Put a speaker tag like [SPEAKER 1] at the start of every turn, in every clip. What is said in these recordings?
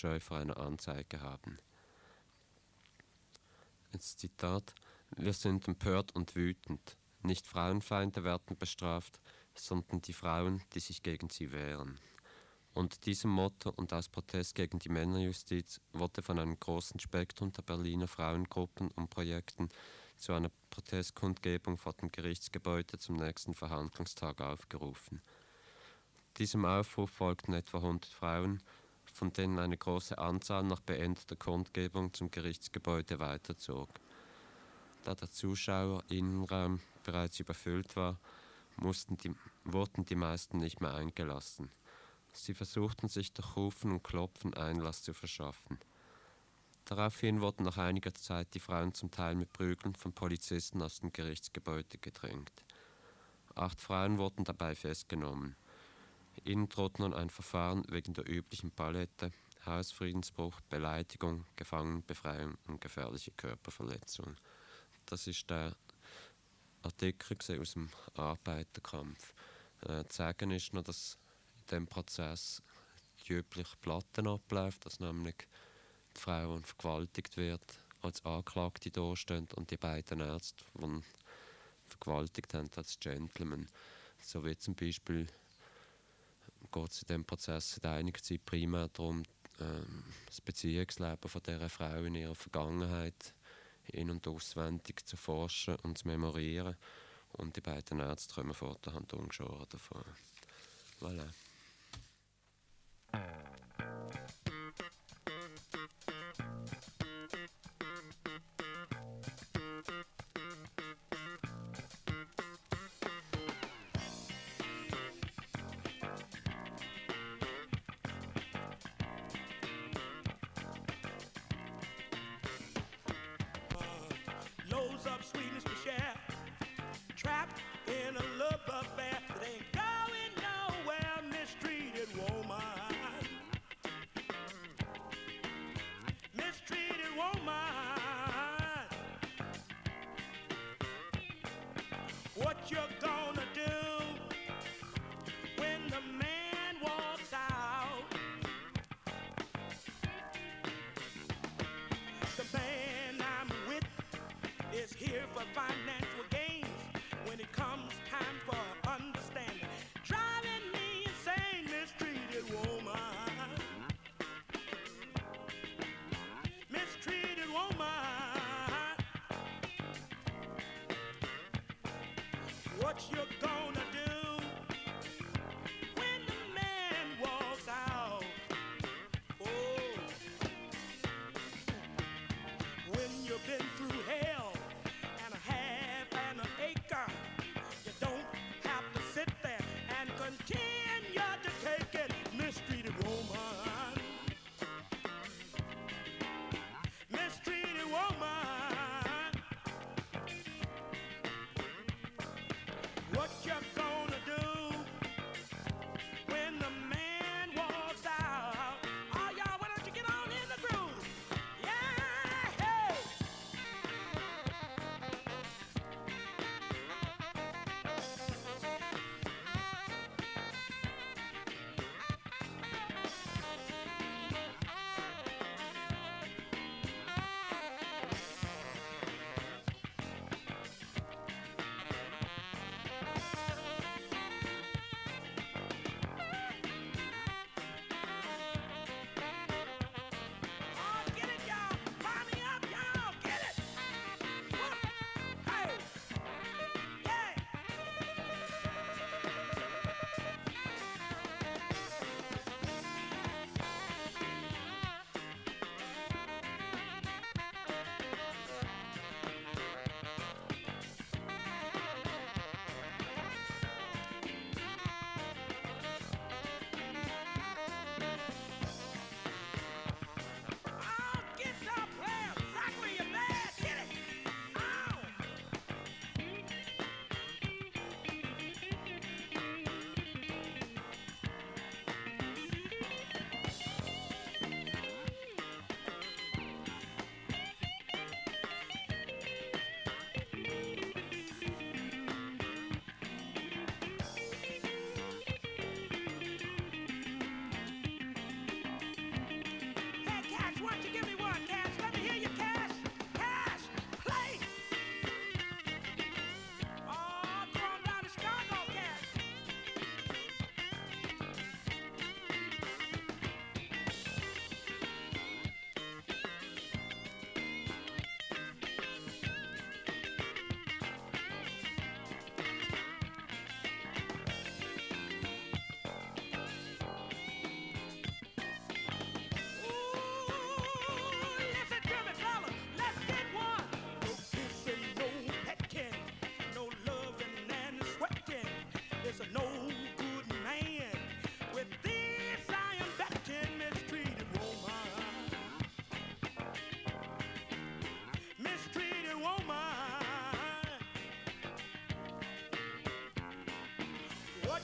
[SPEAKER 1] Scheu vor einer Anzeige haben. Jetzt Zitat: Wir sind empört und wütend. Nicht Frauenfeinde werden bestraft, sondern die Frauen, die sich gegen sie wehren. Unter diesem Motto und aus Protest gegen die Männerjustiz wurde von einem großen Spektrum der Berliner Frauengruppen und Projekten zu einer Protestkundgebung vor dem Gerichtsgebäude zum nächsten Verhandlungstag aufgerufen. Diesem Aufruf folgten etwa 100 Frauen, von denen eine große Anzahl nach beendeter Kundgebung zum Gerichtsgebäude weiterzog. Da der Zuschauerinnenraum bereits überfüllt war, wurden die meisten nicht mehr eingelassen. Sie versuchten sich durch Rufen und Klopfen Einlass zu verschaffen. Daraufhin wurden nach einiger Zeit die Frauen zum Teil mit Prügeln von Polizisten aus dem Gerichtsgebäude gedrängt. 8 Frauen wurden dabei festgenommen. Ihnen droht nun ein Verfahren wegen der üblichen Palette: Hausfriedensbruch, Beleidigung, Gefangenenbefreiung und gefährliche Körperverletzung. Das ist der Artikel aus dem Arbeiterkampf. Zu sagen ist noch, dass in diesem Prozess die übliche Platten abläuft, dass nämlich die Frau, die vergewaltigt wird, als Anklagte dastehen und die beiden Ärzte, die vergewaltigt haben, als Gentlemen. So wie zum Beispiel geht es in diesem Prozess seit einiger Zeit primär darum, das Beziehungsleben von dieser Frau in ihrer Vergangenheit in- und auswendig zu forschen und zu memorieren. Und die beiden Ärzte kommen vorderhand ungeschoren davon. Voilà.
[SPEAKER 2] Loads of sweetness to share. Trapped in a love affair that ain't going nowhere. Mistreated woman. Mistreated woman. What you gonna do when the man walks out? The man I'm with is here for financial gains. When it comes time for understanding, driving me insane, mistreated woman. Mistreated woman. What you gonna do when the man walks out? Oh, when you've been through hell and a half and an acre, you don't have to sit there and continue to take it, mistreated woman. Mistreated woman. What you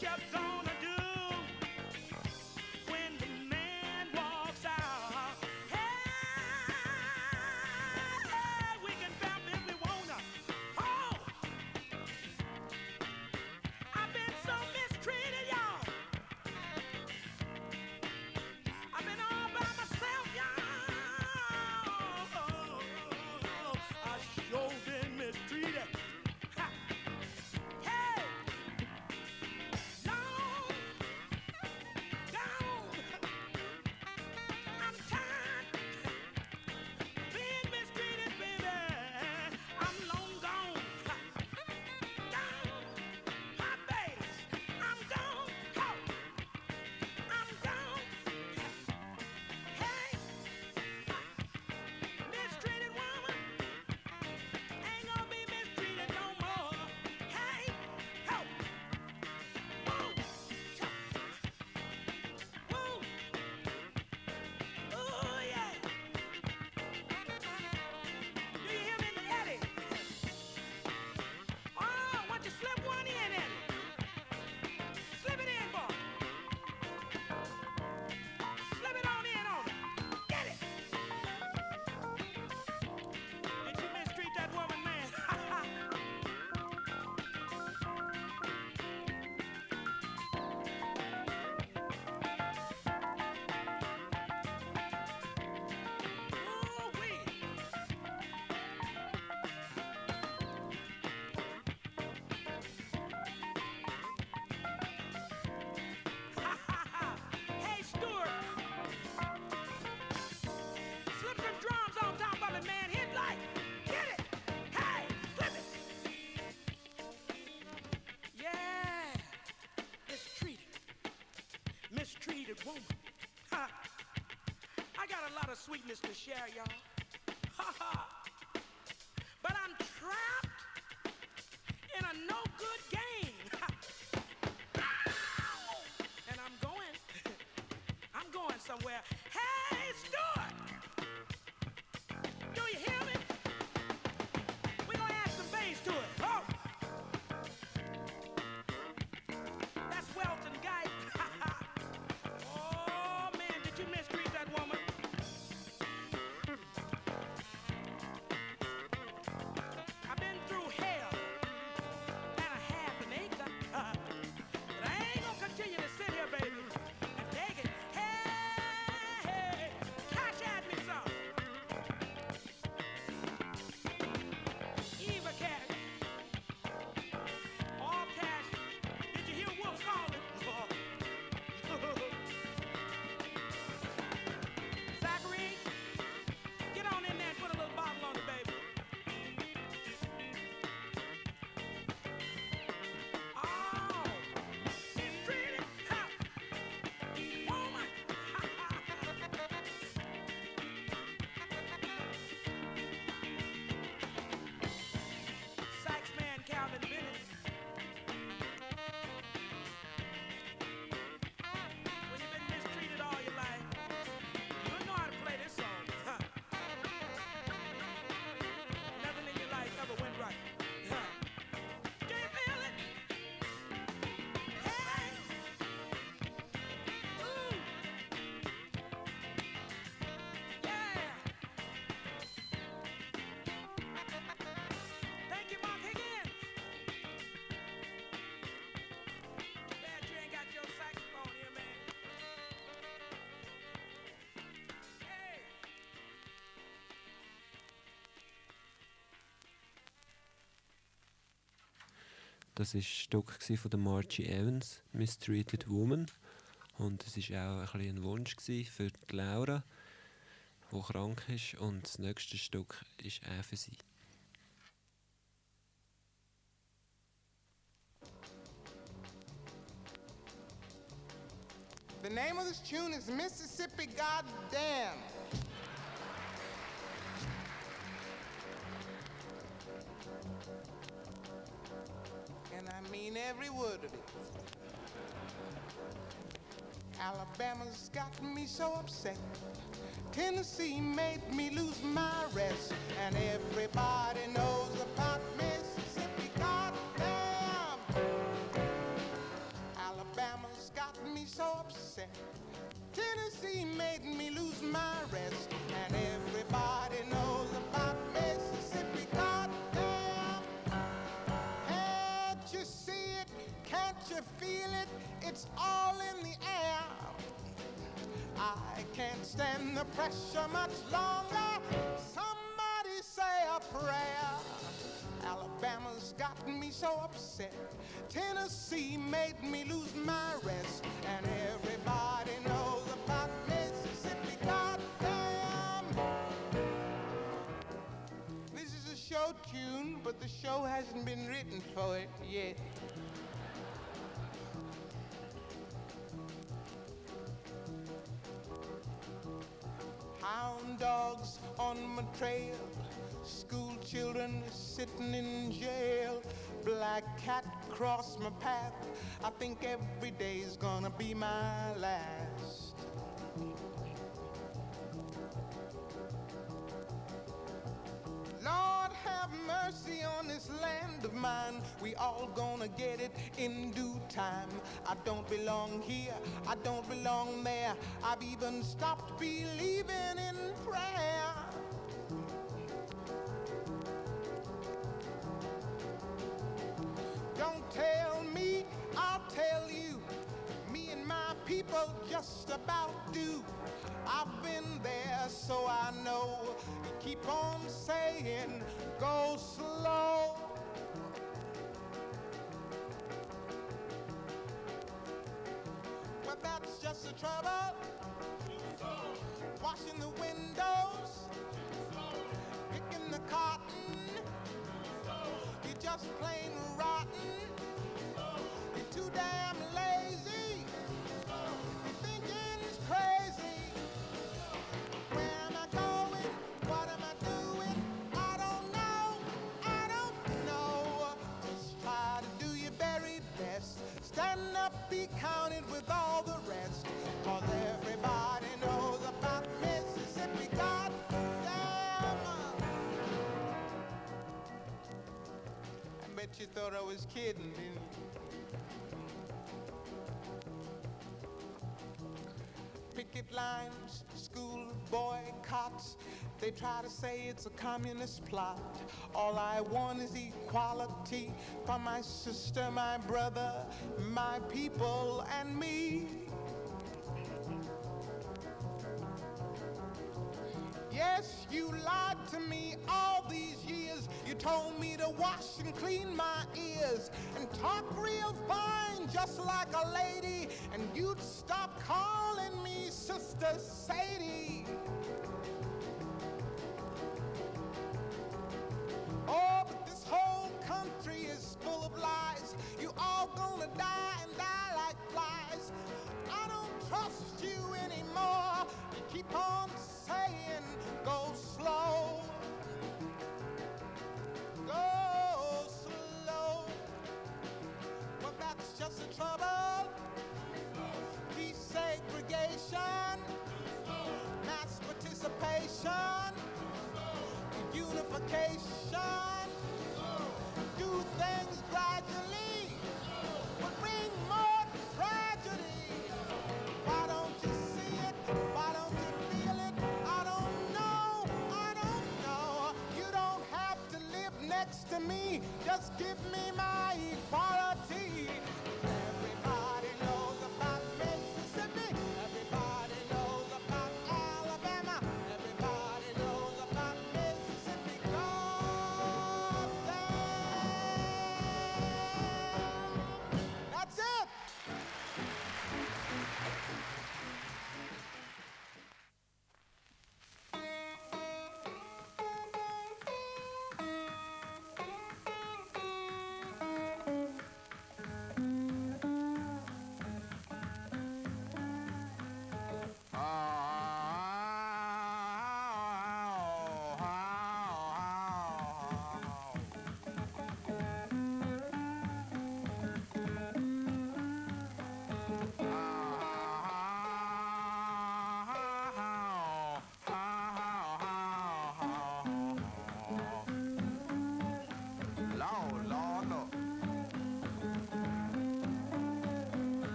[SPEAKER 2] you gonna do when the man walks out? Hey, we can bump if we wanna. Oh, I've been so mistreated, y'all. I've been all by myself, y'all. I sure been mistreated. Ha. Hey, long gone. I'm tired being mistreated, baby. I'm long gone. Ha. Gone. Hot bass. I'm gone. Ho. I'm gone. Hey, mistreated woman ain't gonna be mistreated no more. Hey, ho, woo, cha, woo, ooh yeah. Do you hear me, Eddie? Oh, why don't you slip one in, Eddie? Slip it in, boy. Slip it on in on it. Get it. Did you mistreat that woman, man? Ooh-wee. Hey, Stuart. Slip some drums on top of it, man. Hit like. Get it. Hey, slip it. Yeah. Mistreated. Mistreated woman. Ha. I got a lot of sweetness to share, y'all. Ha ha. But I'm trapped in a no good game. Ha. Ow! And I'm going somewhere. Hey, Stuart! Do you hear me? We're gonna add some bass to it. Oh! That's Welton Guy. Oh man, did you mistreat that woman? I've been through hell and a half an acre. But I ain't gonna continue to sit here, baby, and beg it. Hey, cash at me some. Eva cash. All cash. Did you hear Wolf calling? Zachary, get on in there and put a little bottle on it, baby. Oh, mistreated, ha, woman. Sax man Calvin Bennett. When you've been mistreated all your life, you'll know how to play this song. Huh. Nothing in your life ever went right. Huh. Do you feel it? Hey! Ooh! Yeah! Thank you, Mark Higgins. Bad you ain't got your saxophone here, man. Hey!
[SPEAKER 1] Das war ein Stück von der Margie Evans, Mistreated Woman. Und es war auch ein bisschen ein Wunsch für die Laura, die krank ist. Und das nächste Stück ist auch für sie.
[SPEAKER 3] The name of this tune is Mississippi Goddamn. And I mean every word of it. Alabama's got me so upset. Tennessee made me lose my rest. And everybody knows about Mississippi. Goddamn! Tennessee made me lose my rest, and everybody knows about Mississippi. Goddamn, can't you see it? Can't you feel it? It's all in the air. I can't stand the pressure much longer. Somebody say a prayer. Alabama's gotten me so upset. Tennessee made me lose my rest, and everybody knows about Mississippi. Goddamn! This is a show tune, but the show hasn't been written for it yet. Hound dogs on my trail, school children sitting in jail, black cat cross my path. I think every day's gonna be my last. Lord have mercy on this land of mine. We all gonna get it in due time. I don't belong here, I don't belong there. I've even stopped believing in prayer. Don't tell me, I'll tell you. Me and my people just about do. I've been there, so I know. You keep on saying, go slow. But that's just the trouble. Washing the windows, picking the cotton. You're just plain rotten. You're too damn lazy. Your thinking's crazy. Where am I going? What am I doing? I don't know. Just try to do your very best. Stand up, be counted with all the rest. 'Cause everybody knows about Mississippi. Goddamn! I bet you thought I was kidding, didn't you? Picket lines, school boycotts. They try to say it's a communist plot. All I want is equality for my sister, my brother, my people, and me. Yes, you lied to me all these years. You told me to wash and clean my ears and talk real fine, just like a lady. And you'd stop calling me Sister Sadie. Oh, but this whole country is full of lies. You all gonna die and die like flies. I don't trust you anymore. You keep on saying, go slow. Go slow. Well, that's just the trouble. Desegregation, mass participation, unification. Do things gradually, but bring more tragedy. Why don't you see it? Why don't you feel it? I don't know. You don't have to live next to me. Just give me my equality. Everybody knows about Mississippi. Everybody knows about Alabama. Everybody knows about Mississippi. Goddamn. That's it.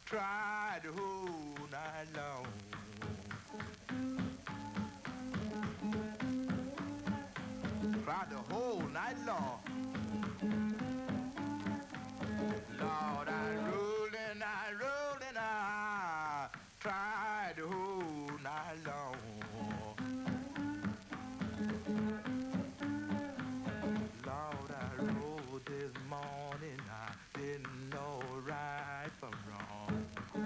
[SPEAKER 3] tried the whole night long. Tried the whole night long. Lord, I rolled and I tried the whole night long. Lord, I rode this morning, I didn't know right from wrong.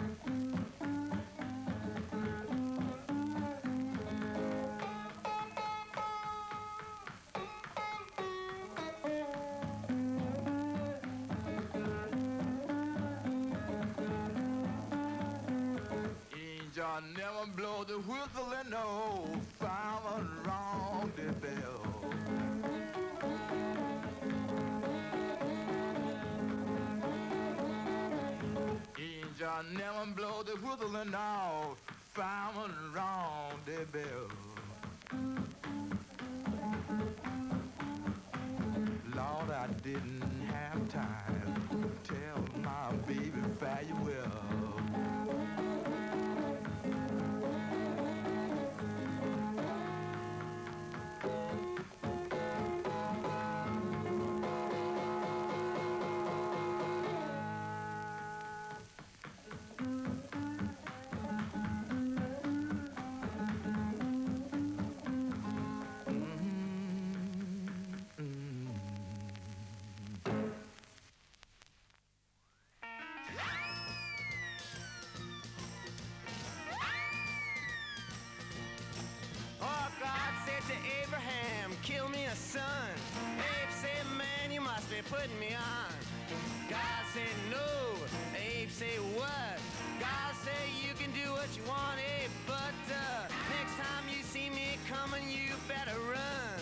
[SPEAKER 3] Angel never blow the whistle and no fireman wrong the bell. Angel never blow the whistle and no fireman wrong the bell. Lord, I didn't have time to tell my baby farewell.
[SPEAKER 4] Kill me a son. Abe said, man, you must be putting me on. God said, no. Abe said, what? God said, you can do what you want, Abe, but next time you see me coming, you better run.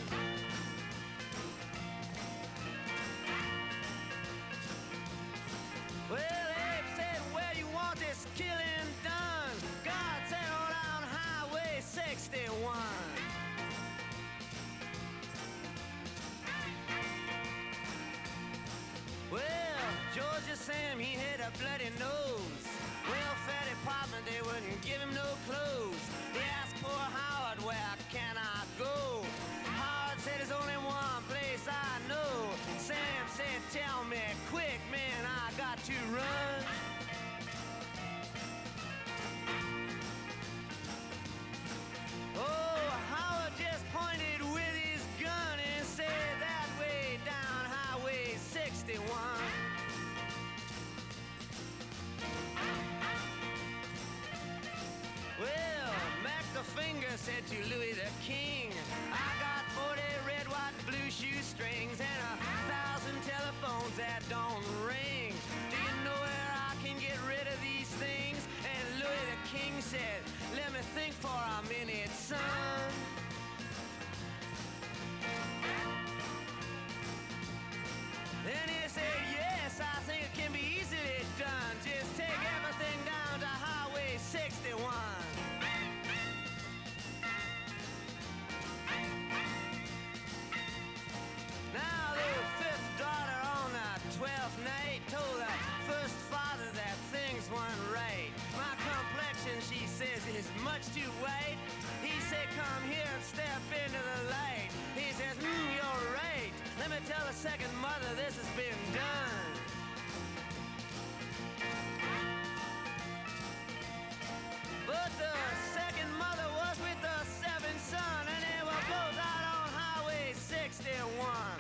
[SPEAKER 4] Well, Abe said, where you want this killing done? God said, on down Highway 61. Well, Georgia Sam, he had a bloody nose. Welfare department, they wouldn't give him no clothes. He asked poor Howard, where can I go? Howard said, there's only one place I know. Sam said, tell me quick, man, I got to run. Oh, Howard just pointed with his gun and said, that way down Highway 61. Well, Mac the Finger said to Louis the King, I got 40 red, white, blue shoestrings and 1,000 telephones that don't ring. Do you know where I can get rid of these things? And Louis the King said, let me think for a minute, son. Then he said, yes, I think it can be easily done. Just take everything down to Highway 61. Now the fifth daughter on the 12th night told the first father that things weren't right. My complexion, she says, is much too white. He said, come here and step into the light. He says, you're right. Let me tell the second mother this has been done. But the second mother was with the seventh son, and they were both out on Highway 61.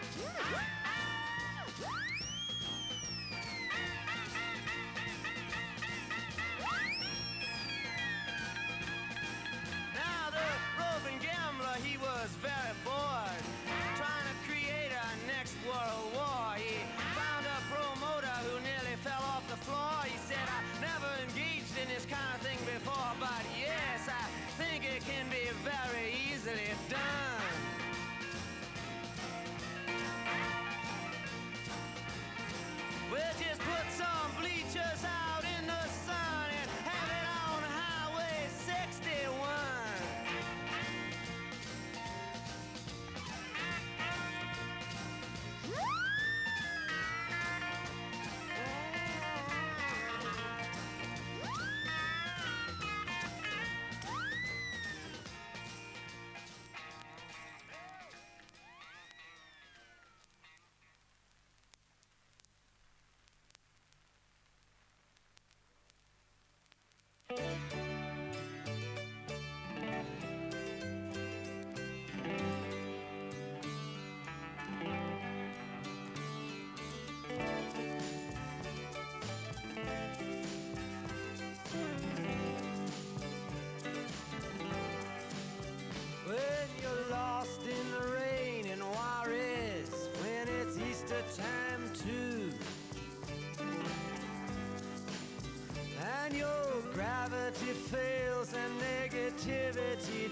[SPEAKER 4] Now the roving gambler, he was very bored, trying to create a next world war. He found a promoter who nearly fell off the floor. He said, I never engaged in this kind of thing before, but yes, I think it can be very easily done. We'll just put some bleachers out in the sun and have it on Highway 61.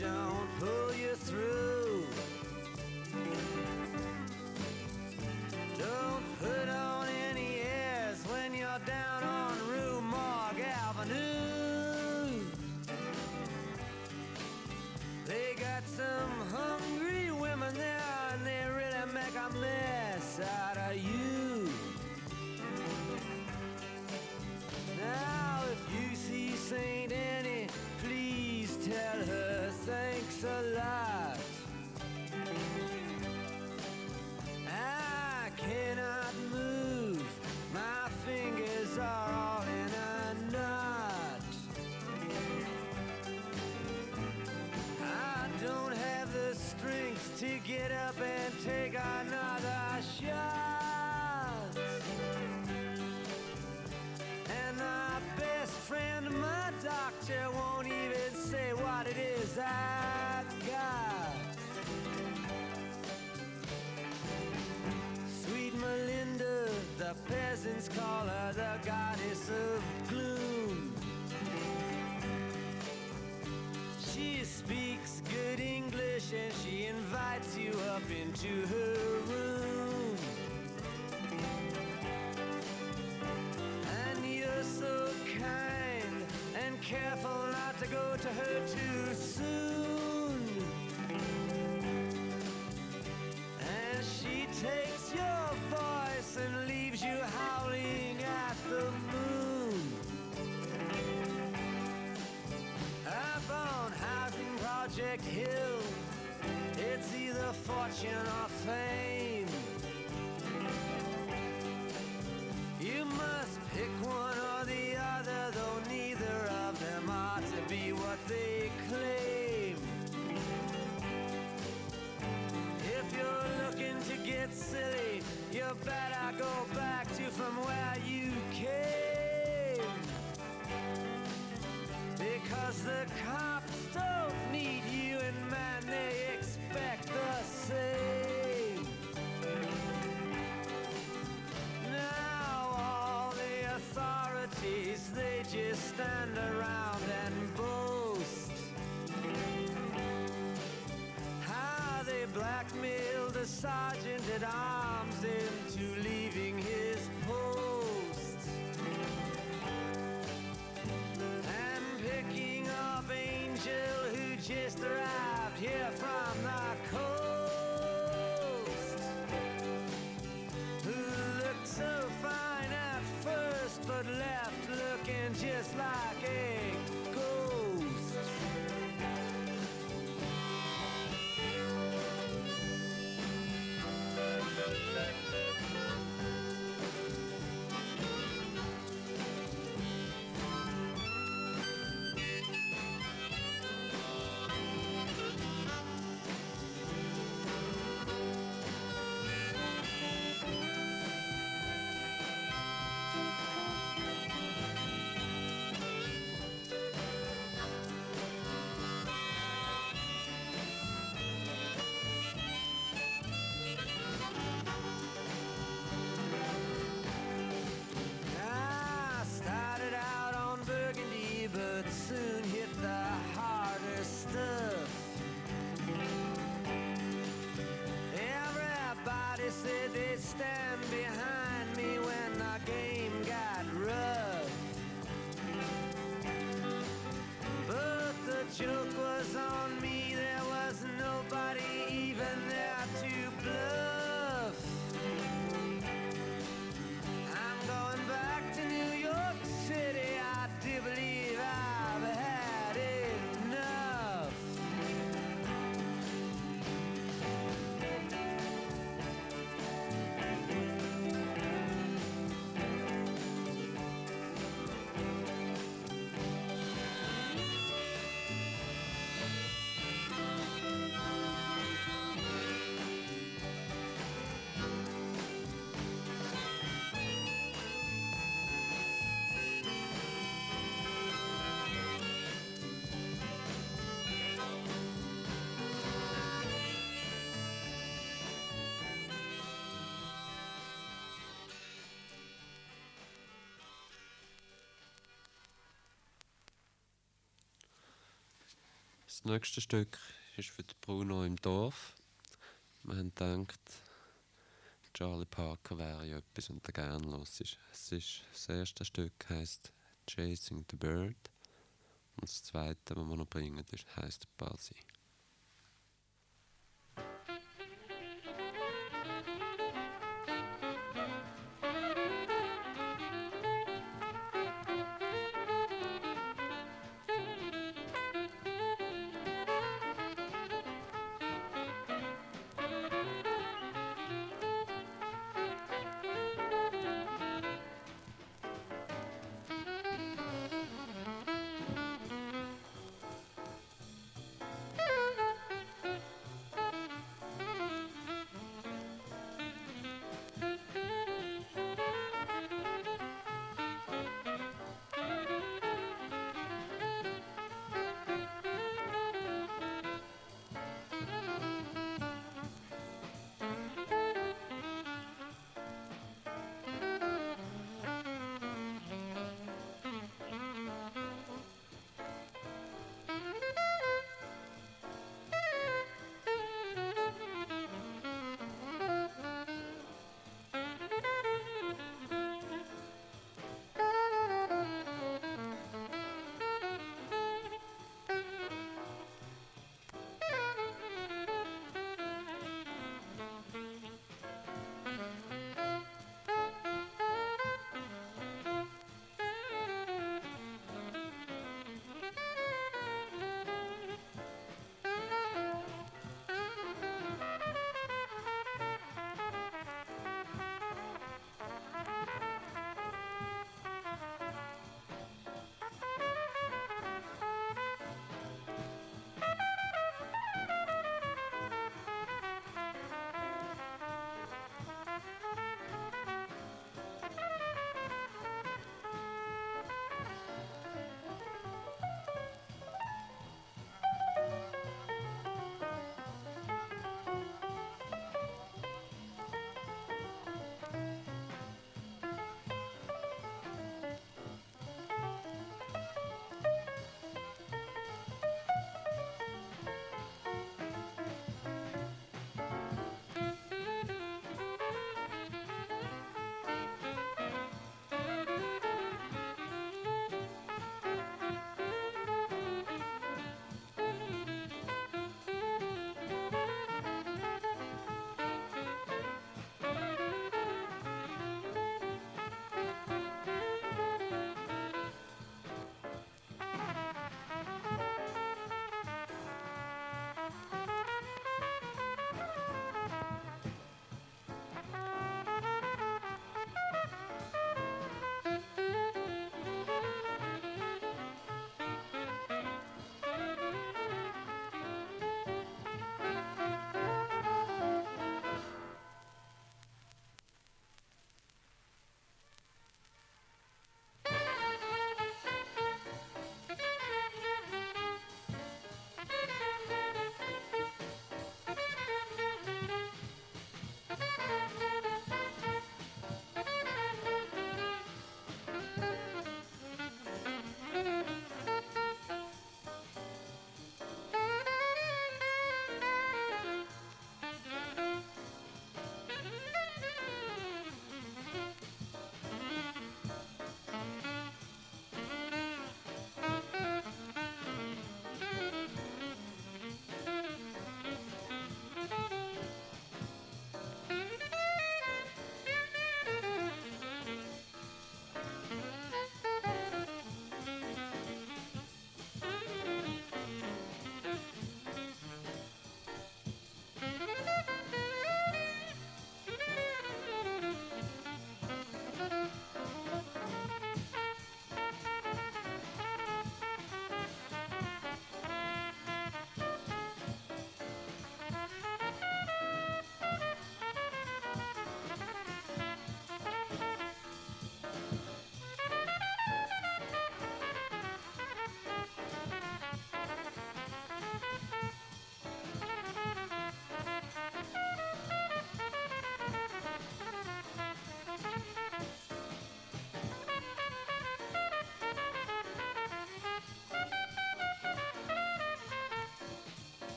[SPEAKER 4] don't pull you through. Don't put on any airs when you're down on Rue Morgue Avenue. They got some hungry women there, and they really make a mess out of you. Now, if you see St. Annie, please tell her thanks a lot. I cannot move, my fingers are all in a knot. I don't have the strength to get up and take another shot. And my best friend, my doctor, won't even say what it is I got. Sweet Melinda, the peasants call her the goddess of gloom. She speaks good English and she invites you up into her room. And you're so kind and careful not to go to her too soon. And she takes your voice and leaves you howling at the moon. Up on Housing Project Hill, it's either fortune or fame. You must pick one or the other, though neither of them ought to be what they claim. If you're looking to get silly, you better go back to from where you came. Because the cops don't need you, and man, they expect the same. Now all the authorities, they just stand around and boast how they blackmailed a sergeant at arms into leaving his post. And picking up Angel, who just arrived here from the coast, who looked so fine at first but left looking just like a ghost. I started out on Burgundy, but soon hit the harder stuff. Everybody said they'd stand behind me when the game got rough. But the joke was on me, there was nobody even there to bluff. I'm going back to New York City, I do believe I've had
[SPEAKER 1] Das nächste Stück ist für den Bruno im Dorf. Wir haben gedacht, Charlie Parker wäre ja etwas, was er gerne los ist. Das erste Stück heisst Chasing the Bird und das zweite, was wir noch bringen, heisst Buzzy.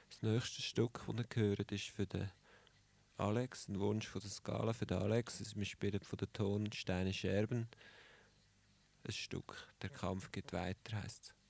[SPEAKER 5] Das nächste Stück, das ihr hört, ist für den Alex, ein Wunsch von der Skala für den Alex. Wir spielen von der Ton Steine Scherben. Ein Stück, der Kampf geht weiter, heisst es.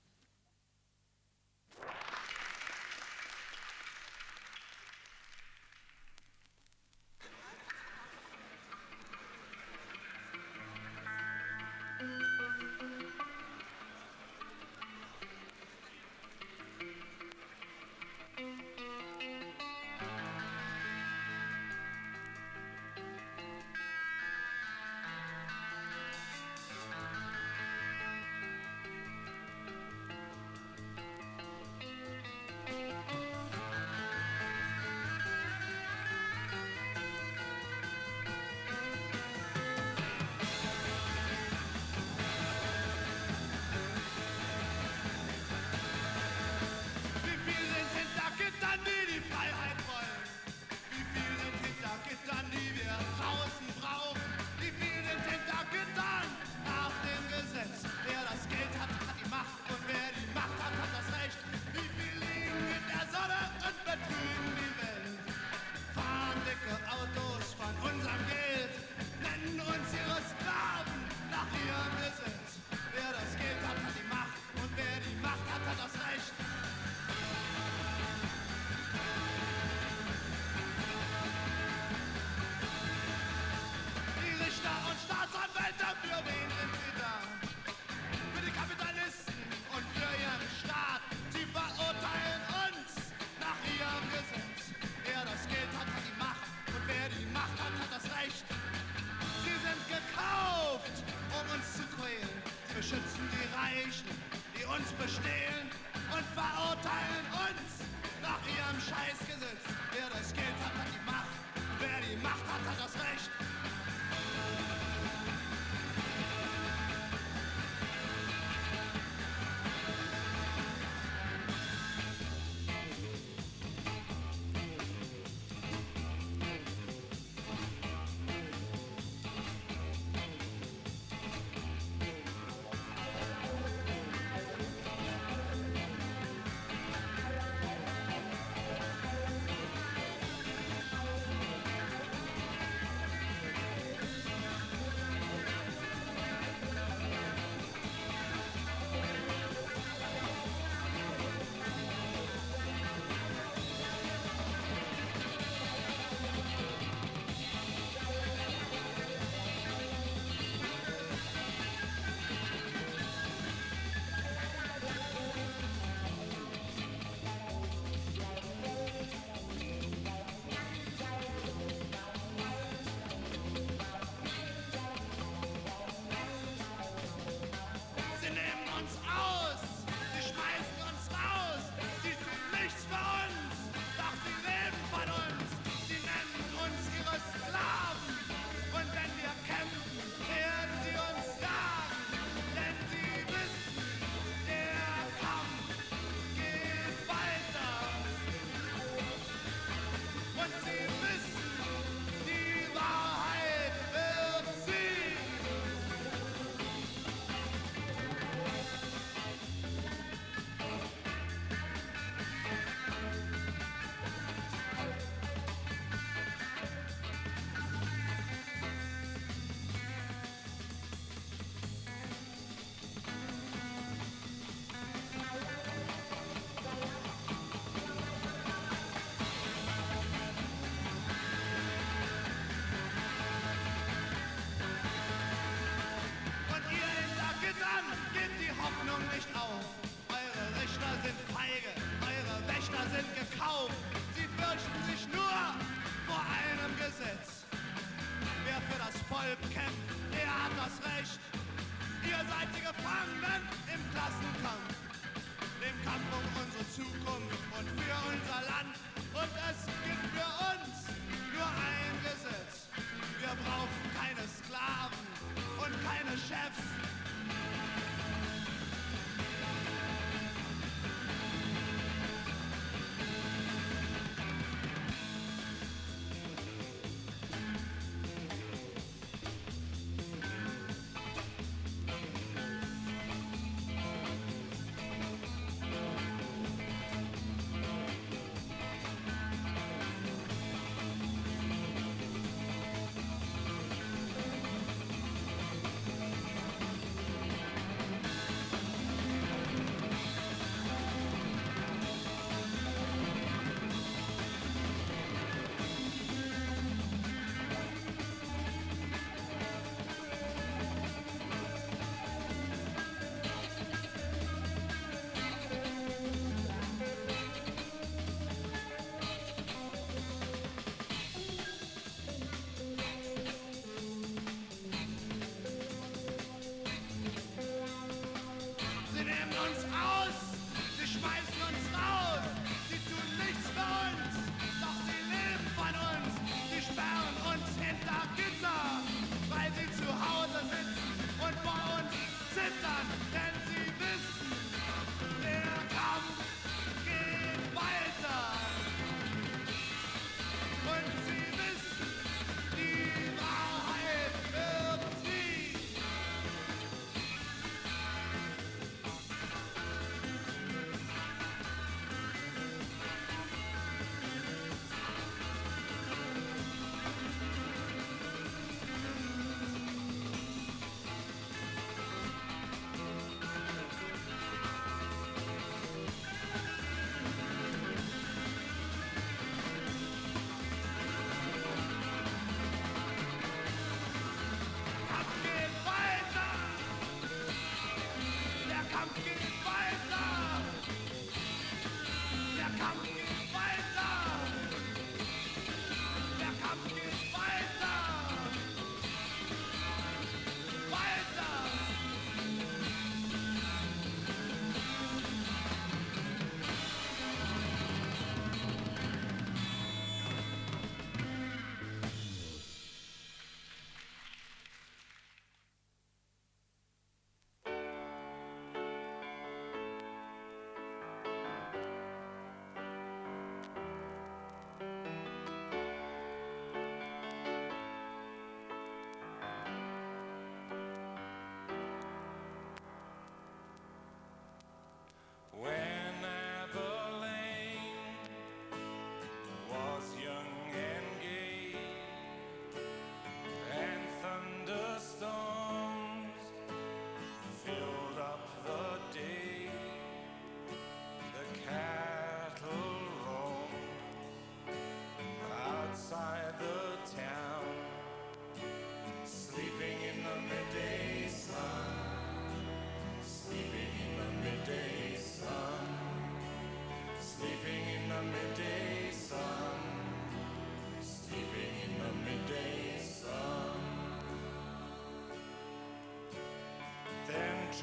[SPEAKER 6] Beschützen die Reichen, die uns bestehlen und verurteilen uns nach ihrem Scheißgesetz. Wer das Geld hat, hat die Macht. Wer die Macht hat, hat das Recht.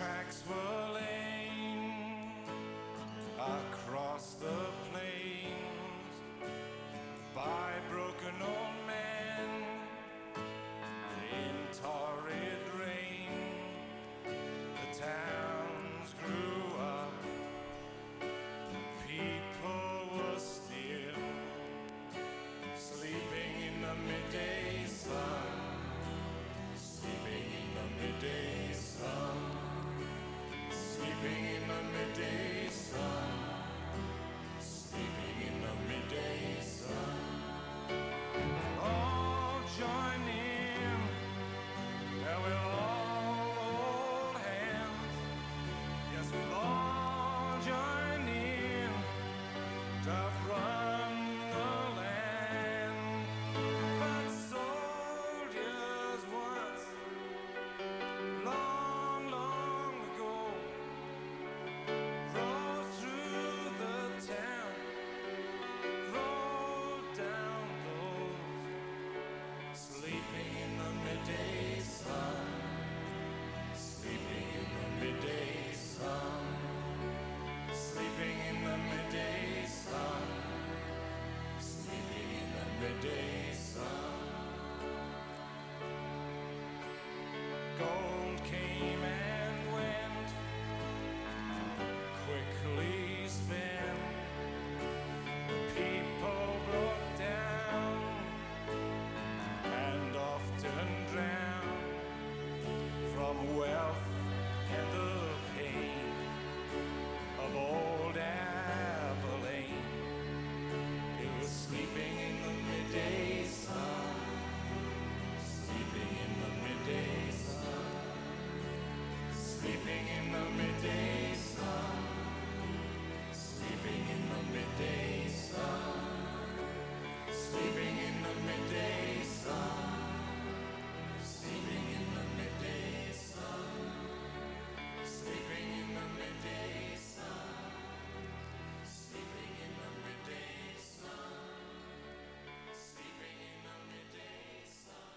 [SPEAKER 7] tracks were laid across the plains by broken old men in torrid rain. The towns grew up, the people were still sleeping in the midday sun, sleeping in the midday sun, sleeping in the midday sun, sleeping in the midday sun. All join in, and we'll all hold hands. Yes, we'll all join in to run the land. But soldiers once, long, long ago, rode through the town, rode down those, sleeping in the midday sun, sleeping in the midday sun, sleeping in the midday sun, sleeping in the midday sun. Gold came and went, quickly spent. The people broke down and often drowned from wealth and the pain of old Abilene. It was sleeping in the midday sun, sleeping in the midday sun, sleeping in the midday sun, sleeping in the midday sun, sleeping in the midday sun, sleeping in the midday sun, sleeping in the midday sun, sleeping in the midday sun, sleeping in the midday sun.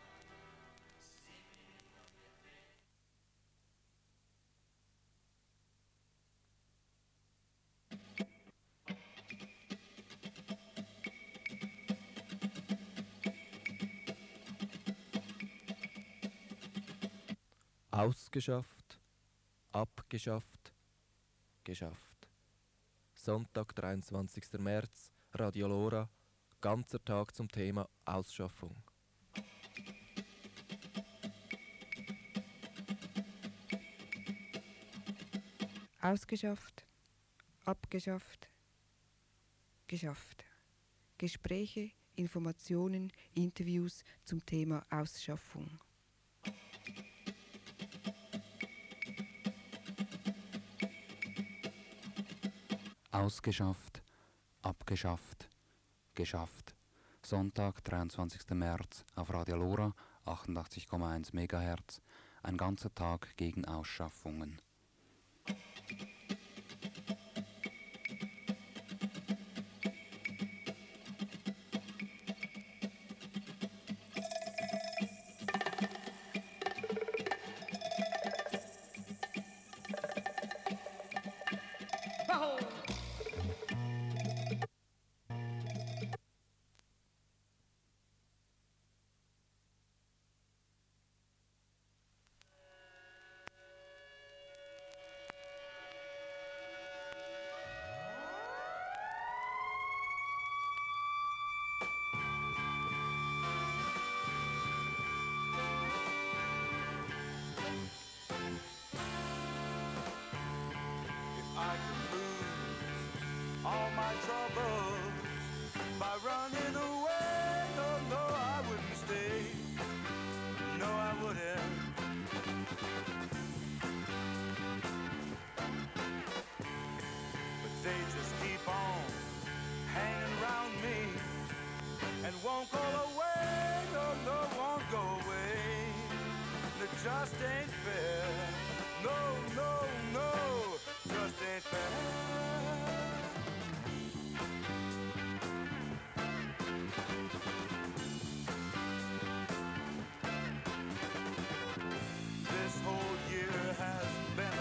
[SPEAKER 8] Ausgeschafft, abgeschafft, geschafft. Sonntag, 23. März, Radio Lora, ganzer Tag zum Thema Ausschaffung.
[SPEAKER 9] Ausgeschafft, abgeschafft, geschafft. Gespräche, Informationen, Interviews zum Thema Ausschaffung.
[SPEAKER 10] Ausgeschafft, abgeschafft, geschafft. Sonntag, 23. März auf Radio Lora, 88,1 MHz. Ein ganzer Tag gegen Ausschaffungen.
[SPEAKER 7] I could lose all my troubles by running away. No, no, I wouldn't stay. No, I wouldn't. But they just keep on hanging around me and won't go away. No, no, won't go away. It just ain't fair. No, no, no, just ain't fair. This whole year has been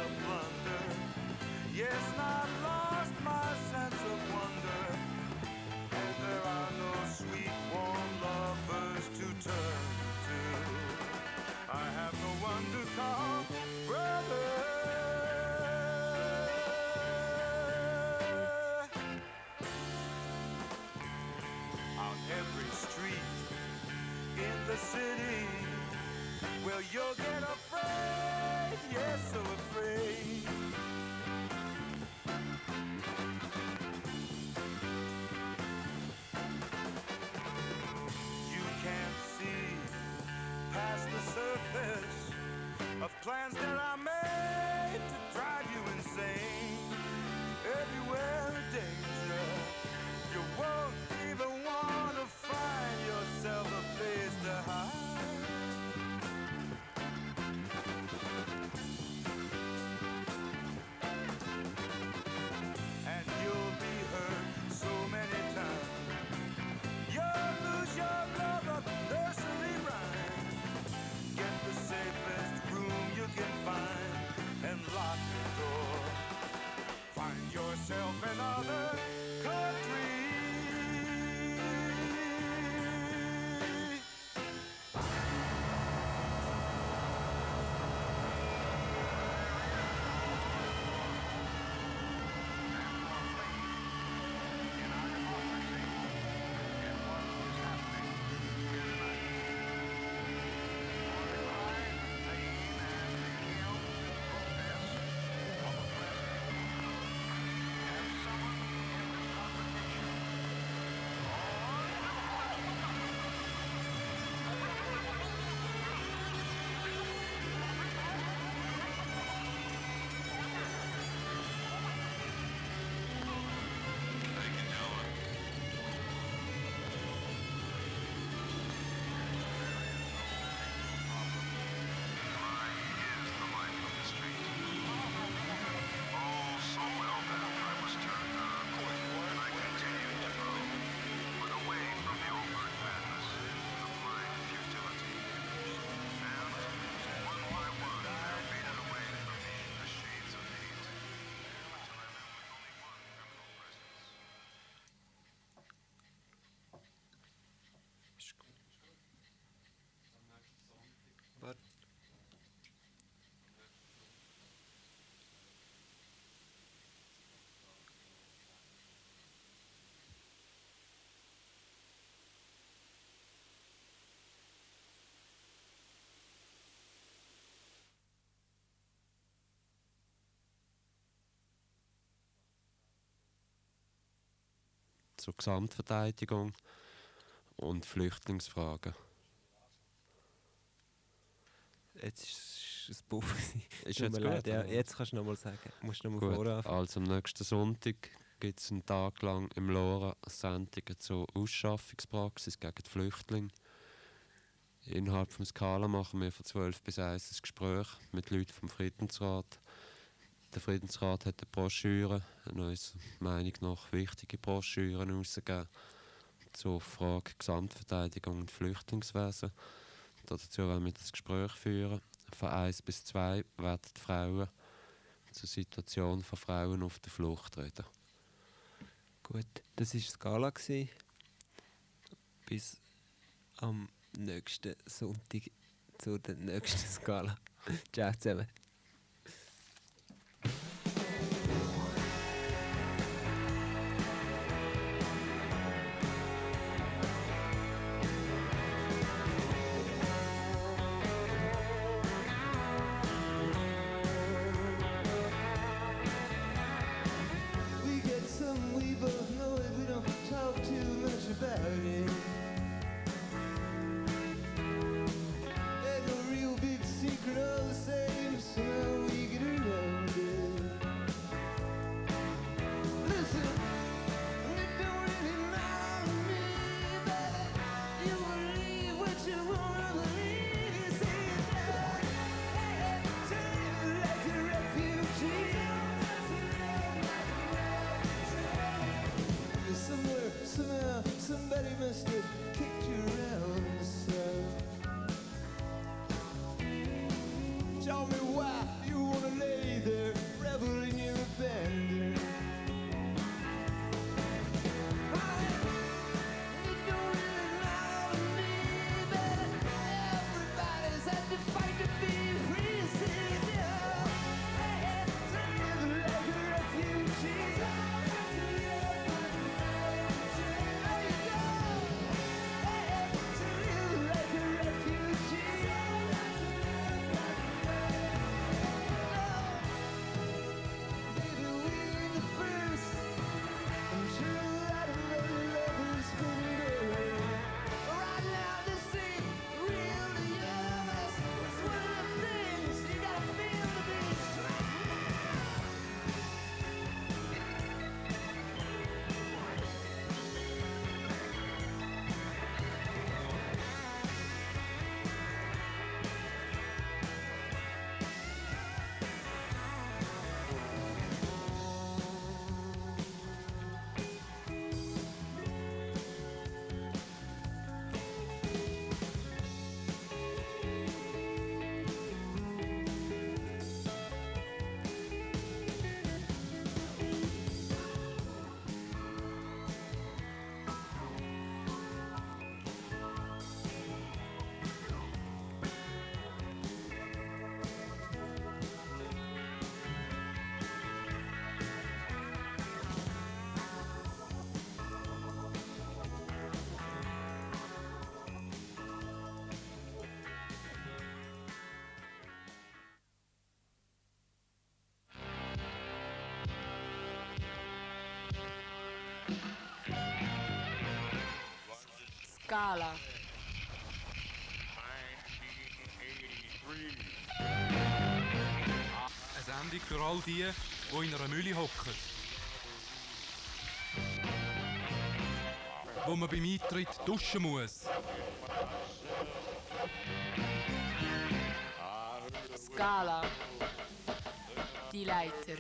[SPEAKER 7] your door. Find yourself another country.
[SPEAKER 1] Zur Gesamtverteidigung und Flüchtlingsfragen.
[SPEAKER 5] Jetzt ist es Buff.
[SPEAKER 1] Ist jetzt gut?
[SPEAKER 5] Ja, jetzt kannst du noch mal sagen. Musst du noch mal vorher anfangen.
[SPEAKER 1] Also am nächsten Sonntag gibt es einen Tag lang im LoRa Sendungen zur Ausschaffungspraxis gegen die Flüchtlinge. Innerhalb vom Skala machen wir von 12 bis 1 ein Gespräch mit Leuten vom Friedensrat. Der Friedensrat hat eine Broschüre, eine unserer Meinung nach wichtige Broschüren herausgegeben zur Frage Gesamtverteidigung und Flüchtlingswesen. Dazu wollen wir das Gespräch führen. Von 1 bis 2 werden die Frauen zur Situation von Frauen auf der Flucht reden.
[SPEAKER 5] Gut, das war Skala gewesen. Bis am nächsten Sonntag zur nächsten Skala. Ciao zusammen.
[SPEAKER 3] We get some, we both know it, we don't talk too much about it. There's no real big secret, all the same, so
[SPEAKER 11] Skala.
[SPEAKER 12] Eine Sendung für all die, die in einer Mühle hocken. Wo man beim Eintritt duschen muss.
[SPEAKER 11] Skala. Die Leiter.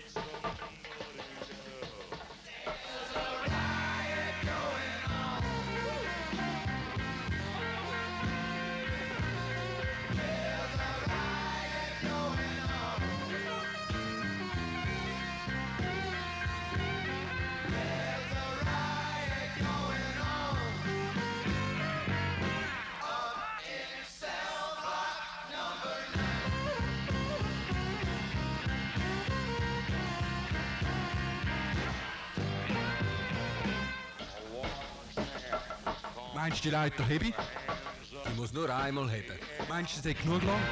[SPEAKER 12] Meinst du, die Leiter hebe ich? Die muss nur einmal heben. Meinst du, sie hat genug lang?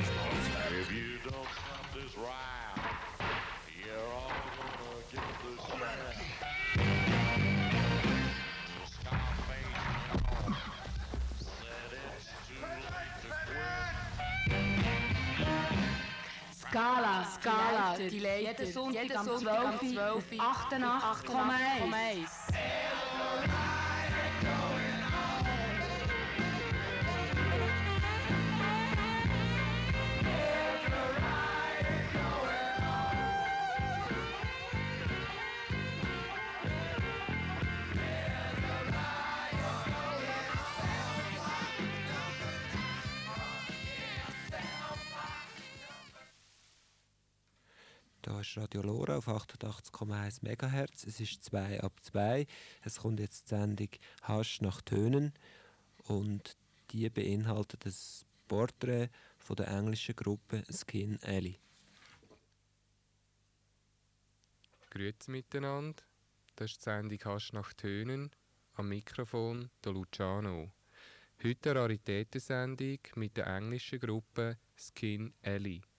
[SPEAKER 11] Skala, die Leiter. Jeden Sonntag am 12 Uhr, 88,1.
[SPEAKER 5] Da ist Radio Lora auf 88,1 MHz. Es ist 2 ab 2. Es kommt jetzt die Sendung «Hasch nach Tönen» und die beinhaltet das Porträt von der englischen Gruppe Skin Alley.
[SPEAKER 13] Grüezi miteinander, das ist die Sendung «Hasch nach Tönen», am Mikrofon der Luciano. Heute eine Raritätensendung mit der englischen Gruppe Skin Alley.